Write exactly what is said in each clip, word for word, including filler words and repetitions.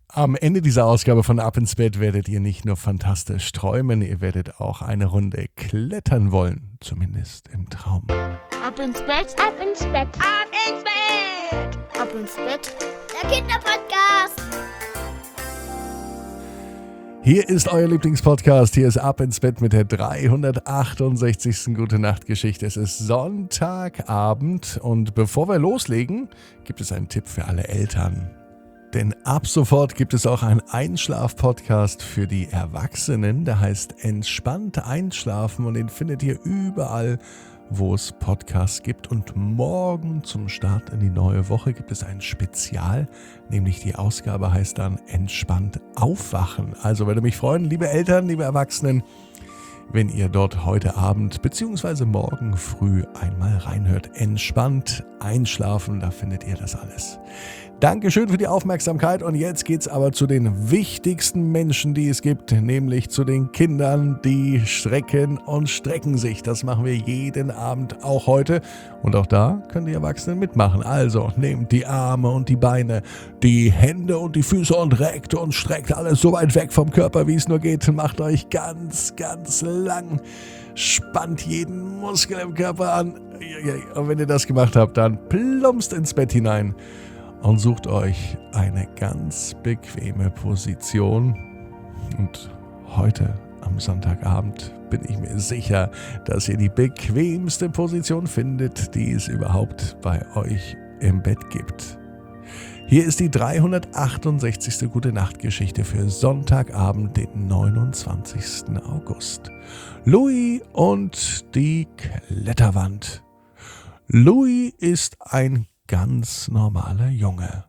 Am Ende dieser Ausgabe von Ab ins Bett werdet ihr nicht nur fantastisch träumen, ihr werdet auch eine Runde klettern wollen, zumindest im Traum. Ab ins Bett, ab ins Bett, ab ins Bett, ab ins Bett, der Kinderpodcast. Hier ist euer Lieblingspodcast, hier ist Ab ins Bett mit der dreihundertachtundsechzigsten Gute-Nacht-Geschichte. Es ist Sonntagabend und bevor wir loslegen, gibt es einen Tipp für alle Eltern. Denn ab sofort gibt es auch einen Einschlaf-Podcast für die Erwachsenen, der heißt Entspannt Einschlafen und den findet ihr überall, wo es Podcasts gibt. Und morgen zum Start in die neue Woche gibt es ein Spezial, nämlich die Ausgabe heißt dann Entspannt Aufwachen. Also würde mich freuen, liebe Eltern, liebe Erwachsenen, wenn ihr dort heute Abend bzw. morgen früh einmal reinhört. Entspannt Einschlafen, da findet ihr das alles. Dankeschön für die Aufmerksamkeit und jetzt geht's aber zu den wichtigsten Menschen, die es gibt, nämlich zu den Kindern, die strecken und strecken sich. Das machen wir jeden Abend, auch heute. Und auch da können die Erwachsenen mitmachen. Also nehmt die Arme und die Beine, die Hände und die Füße und reckt und streckt alles so weit weg vom Körper, wie es nur geht. Macht euch ganz, ganz lang. Spannt jeden Muskel im Körper an. Und wenn ihr das gemacht habt, dann plumpst ins Bett hinein. Und sucht euch eine ganz bequeme Position. Und heute am Sonntagabend bin ich mir sicher, dass ihr die bequemste Position findet, die es überhaupt bei euch im Bett gibt. Hier ist die dreihundertachtundsechzigste Gute-Nacht-Geschichte für Sonntagabend, den neunundzwanzigsten August. Louis und die Kletterwand. Louis ist ein ganz normaler Junge.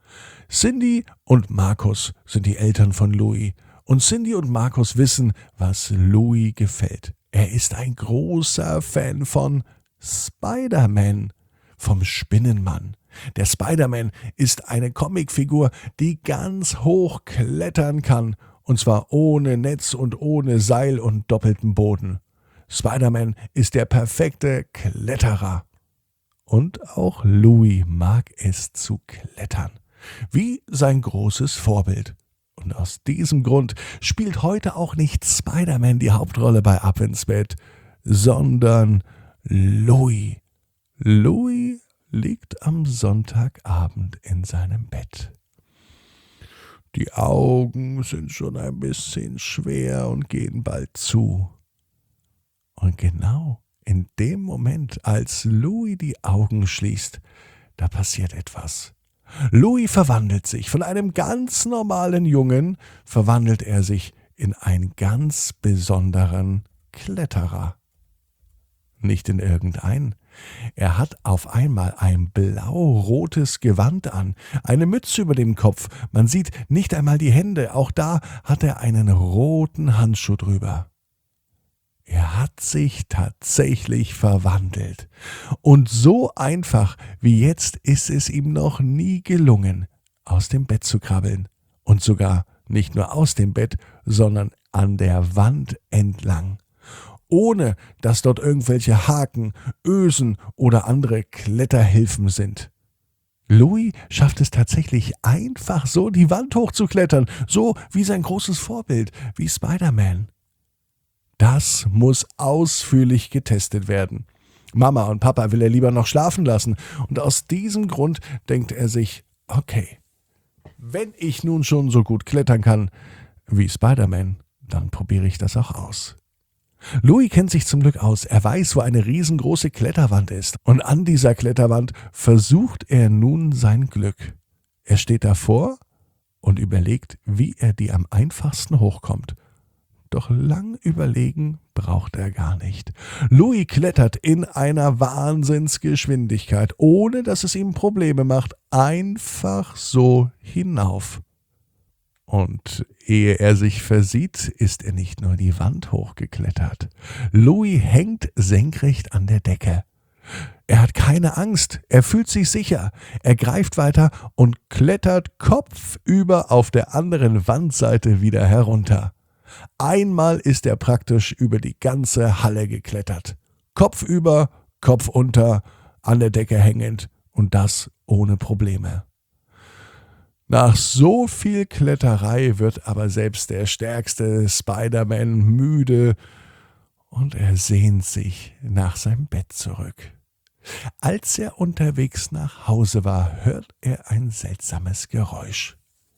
Cindy und Markus sind die Eltern von Louis und Cindy und Markus wissen, was Louis gefällt. Er ist ein großer Fan von Spider-Man, vom Spinnenmann. Der Spider-Man ist eine Comicfigur, die ganz hoch klettern kann, und zwar ohne Netz und ohne Seil und doppelten Boden. Spider-Man ist der perfekte Kletterer. Und auch Louis mag es zu klettern, wie sein großes Vorbild. Und aus diesem Grund spielt heute auch nicht Spider-Man die Hauptrolle bei Ab ins Bett, sondern Louis. Louis liegt am Sonntagabend in seinem Bett. Die Augen sind schon ein bisschen schwer und gehen bald zu. Und genau in dem Moment, als Louis die Augen schließt, da passiert etwas. Louis verwandelt sich. Von einem ganz normalen Jungen verwandelt er sich in einen ganz besonderen Kletterer. Nicht in irgendeinen. Er hat auf einmal ein blau-rotes Gewand an, eine Mütze über dem Kopf. Man sieht nicht einmal die Hände. Auch da hat er einen roten Handschuh drüber. Er hat sich tatsächlich verwandelt. Und so einfach wie jetzt ist es ihm noch nie gelungen, aus dem Bett zu krabbeln. Und sogar nicht nur aus dem Bett, sondern an der Wand entlang. Ohne dass dort irgendwelche Haken, Ösen oder andere Kletterhilfen sind. Louis schafft es tatsächlich einfach so, die Wand hochzuklettern, so wie sein großes Vorbild, wie Spider-Man. Das muss ausführlich getestet werden. Mama und Papa will er lieber noch schlafen lassen und aus diesem Grund denkt er sich, okay, wenn ich nun schon so gut klettern kann wie Spider-Man, dann probiere ich das auch aus. Louis kennt sich zum Glück aus, er weiß, wo eine riesengroße Kletterwand ist und an dieser Kletterwand versucht er nun sein Glück. Er steht davor und überlegt, wie er die am einfachsten hochkommt. Doch lang überlegen braucht er gar nicht. Louis klettert in einer Wahnsinnsgeschwindigkeit, ohne dass es ihm Probleme macht, einfach so hinauf. Und ehe er sich versieht, ist er nicht nur die Wand hochgeklettert. Louis hängt senkrecht an der Decke. Er hat keine Angst, er fühlt sich sicher. Er greift weiter und klettert kopfüber auf der anderen Wandseite wieder herunter. Einmal ist er praktisch über die ganze Halle geklettert. Kopf über, Kopf unter, an der Decke hängend und das ohne Probleme. Nach so viel Kletterei wird aber selbst der stärkste Spider-Man müde und er sehnt sich nach seinem Bett zurück. Als er unterwegs nach Hause war, hört er ein seltsames Geräusch.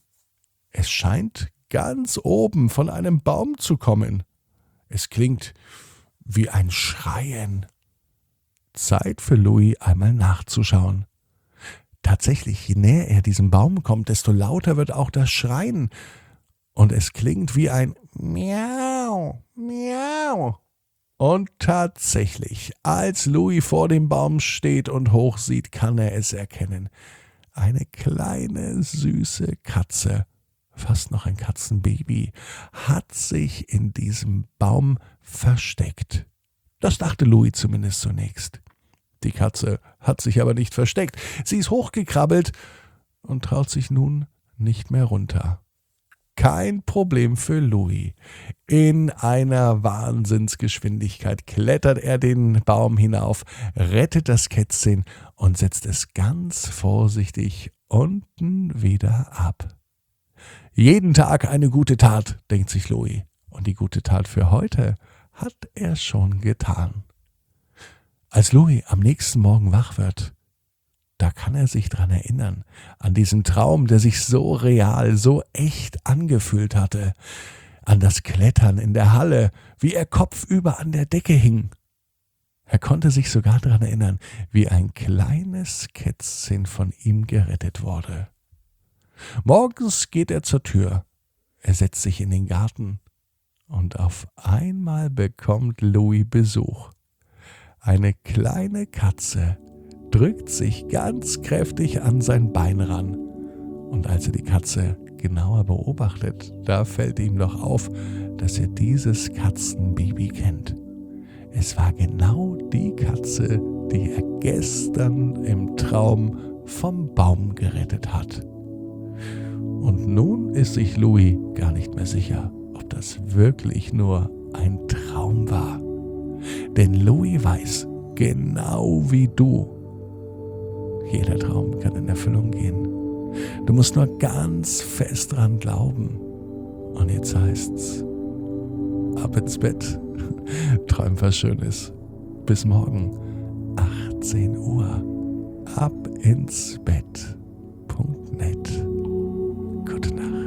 Es scheint ganz oben von einem Baum zu kommen. Es klingt wie ein Schreien. Zeit für Louis, einmal nachzuschauen. Tatsächlich, je näher er diesem Baum kommt, desto lauter wird auch das Schreien. Und es klingt wie ein Miau, Miau. Und tatsächlich, als Louis vor dem Baum steht und hochsieht, kann er es erkennen. Eine kleine, süße Katze, fast noch ein Katzenbaby, hat sich in diesem Baum versteckt. Das dachte Louis zumindest zunächst. Die Katze hat sich aber nicht versteckt. Sie ist hochgekrabbelt und traut sich nun nicht mehr runter. Kein Problem für Louis. In einer Wahnsinnsgeschwindigkeit klettert er den Baum hinauf, rettet das Kätzchen und setzt es ganz vorsichtig unten wieder ab. Jeden Tag eine gute Tat, denkt sich Louis. Und die gute Tat für heute hat er schon getan. Als Louis am nächsten Morgen wach wird, da kann er sich dran erinnern, an diesen Traum, der sich so real, so echt angefühlt hatte, an das Klettern in der Halle, wie er kopfüber an der Decke hing. Er konnte sich sogar daran erinnern, wie ein kleines Kätzchen von ihm gerettet wurde. Morgens geht er zur Tür, er setzt sich in den Garten und auf einmal bekommt Louis Besuch. Eine kleine Katze drückt sich ganz kräftig an sein Bein ran. Und als er die Katze genauer beobachtet, da fällt ihm noch auf, dass er dieses Katzenbaby kennt. Es war genau die Katze, die er gestern im Traum vom Baum gerettet hat. Und nun ist sich Louis gar nicht mehr sicher, ob das wirklich nur ein Traum war. Denn Louis weiß, genau wie du, jeder Traum kann in Erfüllung gehen. Du musst nur ganz fest dran glauben. Und jetzt heißt's, ab ins Bett, träum was Schönes. Bis morgen, achtzehn Uhr, ab ins Bett Punkt net. Gute Nacht.